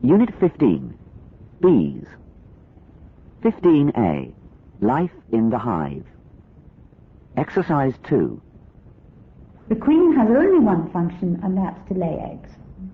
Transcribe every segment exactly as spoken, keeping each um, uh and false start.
Unit fifteen, Bees. fifteen A, Life in the Hive. Exercise two. The queen has only one function, and that's to lay eggs.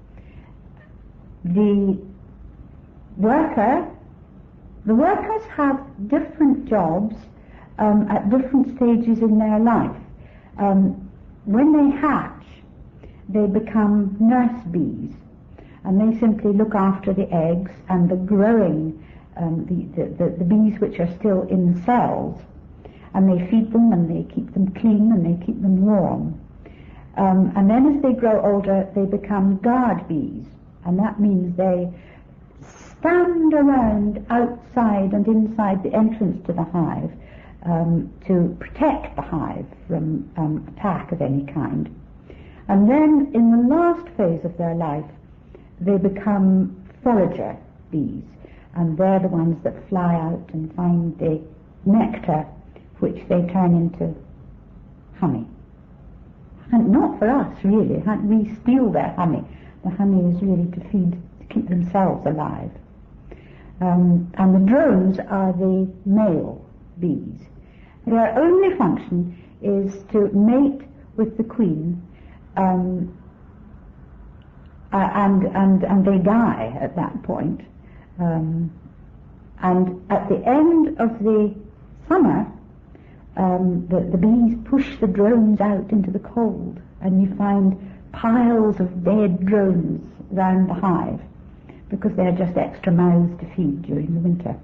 The worker, the workers have different jobs um, at different stages in their life. Um, when they hatch, they become nurse bees, and they simply look after the eggs and the growing, um, the, the, the, the bees which are still in the cells, and they feed them and they keep them clean and they keep them warm. Um, and then as they grow older, they become guard bees, and that means they stand around outside and inside the entrance to the hive um, to protect the hive from um, attack of any kind. And then in the last phase of their life, they become forager bees, and they're the ones that fly out and find the nectar, which they turn into honey. And not for us, really. We steal their honey. The honey is really to feed, to keep themselves alive. Um, and the drones are the male bees. Their only function is to mate with the queen, um, uh, and, and, and they die at that point. Um, and at the end of the summer, Um, the, the bees push the drones out into the cold, and you find piles of dead drones round the hive because they're just extra mouths to feed during the winter.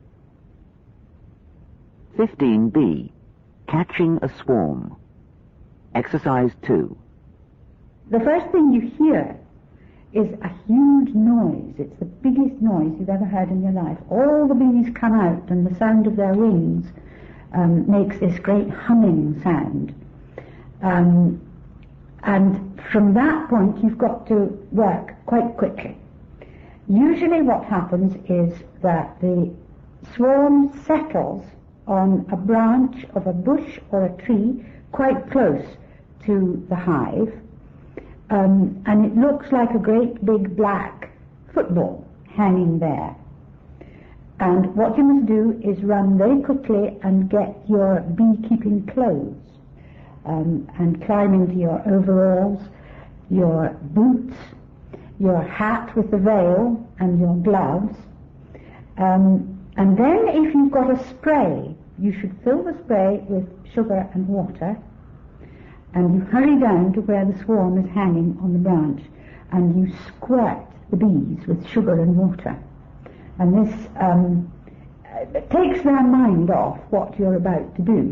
fifteen B, Catching a Swarm. Exercise two. The first thing you hear is a huge noise. It's the biggest noise you've ever heard in your life. All the bees come out, and the sound of their wings Um, makes this great humming sound. Um, and from that point you've got to work quite quickly. Usually what happens is that the swarm settles on a branch of a bush or a tree quite close to the hive, um, and it looks like a great big black football hanging there. And what you must do is run very quickly and get your beekeeping clothes, um, and climb into your overalls, your boots, your hat with the veil, and your gloves. Um, and then if you've got a spray, you should fill the spray with sugar and water, and you hurry down to where the swarm is hanging on the branch, and you squirt the bees with sugar and water. And this um, takes their mind off what you're about to do.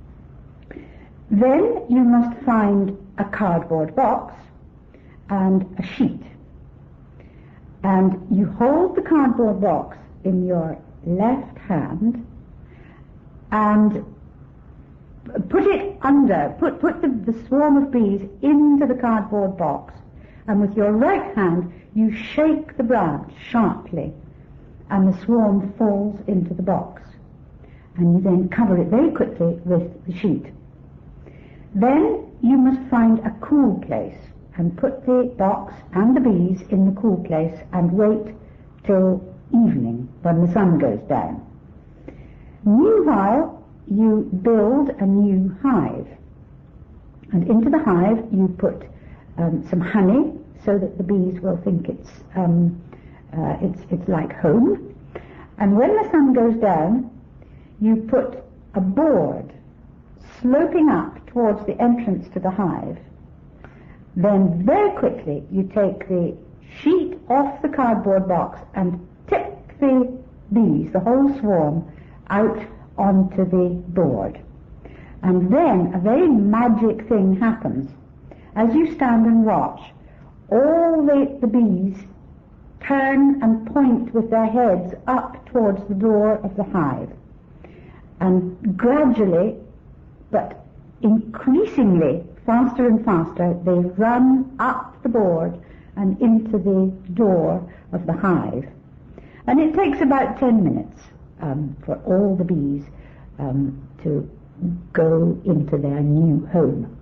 Then you must find a cardboard box and a sheet. And you hold the cardboard box in your left hand and put it under, put, put the, the swarm of bees into the cardboard box. And with your right hand, you shake the branch sharply, and the swarm falls into the box. And you then cover it very quickly with the sheet. Then you must find a cool place and put the box and the bees in the cool place and wait till evening when the sun goes down. Meanwhile, you build a new hive. And into the hive you put um, some honey so that the bees will think it's um, Uh, it's, it's like home. And when the sun goes down, you put a board sloping up towards the entrance to the hive. Then very quickly you take the sheet off the cardboard box and tip the bees, the whole swarm, out onto the board. And then a very magic thing happens. As you stand and watch, all the, the bees turn and point with their heads up towards the door of the hive. And gradually, but increasingly faster and faster, they run up the board and into the door of the hive. And it takes about ten minutes um, for all the bees um, to go into their new home.